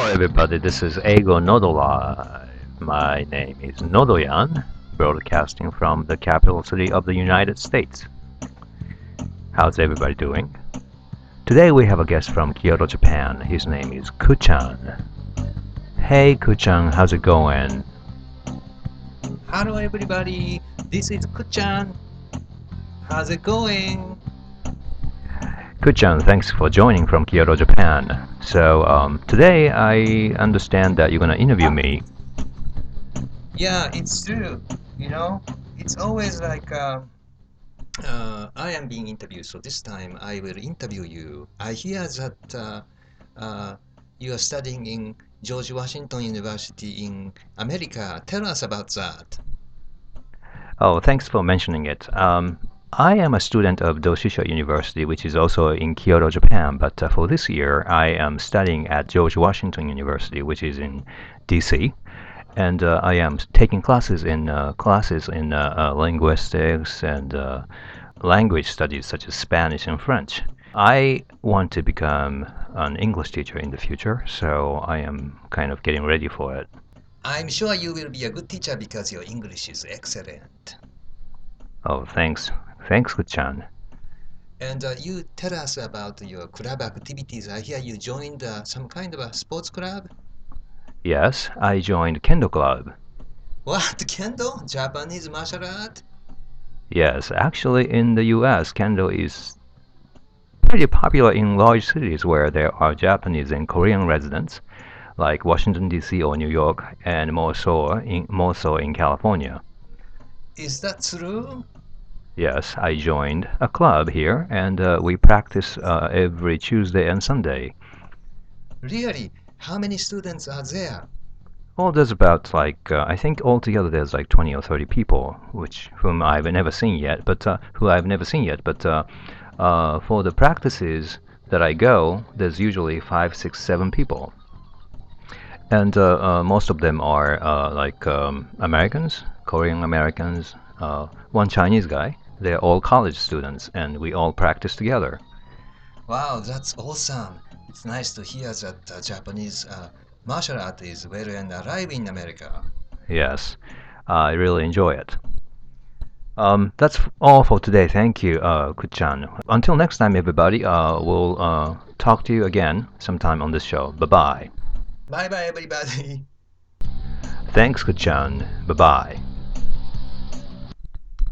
everybody, this is Eigo Nodola. My name is Nodoyan, broadcasting from the capital city of the United States. How's everybody doing? Today we have a guest from Kyoto, Japan. His name is Kuchan. Hey Kuchan, how's it going? Hello everybody, this is Kuchan. How's it going? Kuchan, thanks for joining from Kyoto, Japan. So today I understand that you're gonna interview me. Yeah, it's true. You know, it's always like I am being interviewed, so this time I will interview you. I hear that uh, you are studying in George Washington University in America. Tell us about that. Oh, thanks for mentioning it. I am a student of Doshisha University, which is also in Kyoto, Japan. But for this year, I am studying at George Washington University, which is in DC, and I am taking classes in linguistics and language studies such as Spanish and French. I want to become an English teacher in the future, so I am kind of getting ready for it. I'm sure you will be a good teacher because your English is excellent. Oh, thanks. Thanks, Kuchan. And you tell us about your club activities. I hear you joined some kind of a sports club. Yes, I joined Kendo Club. What? Kendo? Japanese martial art? Yes, actually, in the US, Kendo is pretty popular in large cities where there are Japanese and Korean residents, like Washington, D.C. or New York, and more so in California. Is that true? Yes, I joined a club here, and we practice every Tuesday and Sunday. Really? How many students are there? Well, there's about I think altogether there's like 20 or 30 people, which whom I've never seen yet, but who I've never seen yet. But for the practices that I go, there's usually five, six, seven people, and most of them are Americans, Korean Americans, one Chinese guy. They're all college students, and we all practice together. Wow, that's awesome. It's nice to hear that Japanese martial art is well and alive in America. Yes, I really enjoy it. That's all for today. Thank you, Kuchan. Until next time, everybody, we'll talk to you again sometime on this show. Bye bye. Bye bye, everybody. Thanks, Kuchan. Bye bye.